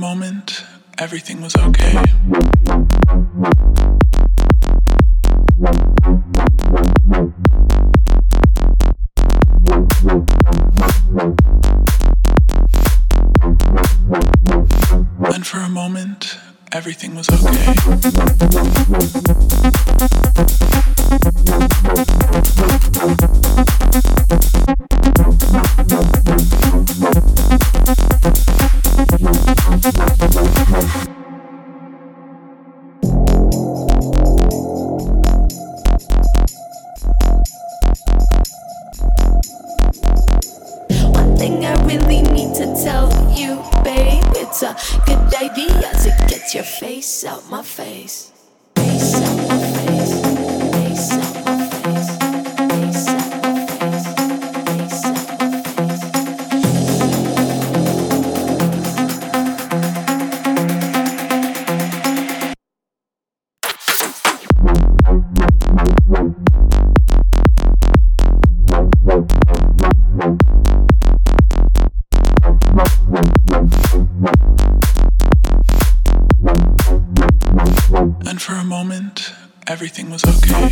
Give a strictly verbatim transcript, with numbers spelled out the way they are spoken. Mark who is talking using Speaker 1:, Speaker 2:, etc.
Speaker 1: moment, everything was okay. And for a moment, everything was okay.
Speaker 2: One thing I really need to tell you, babe, it's a good idea to get your face out my face. Face out my face. Face out my face. Face out my face. Face out
Speaker 1: And for a moment, everything was okay.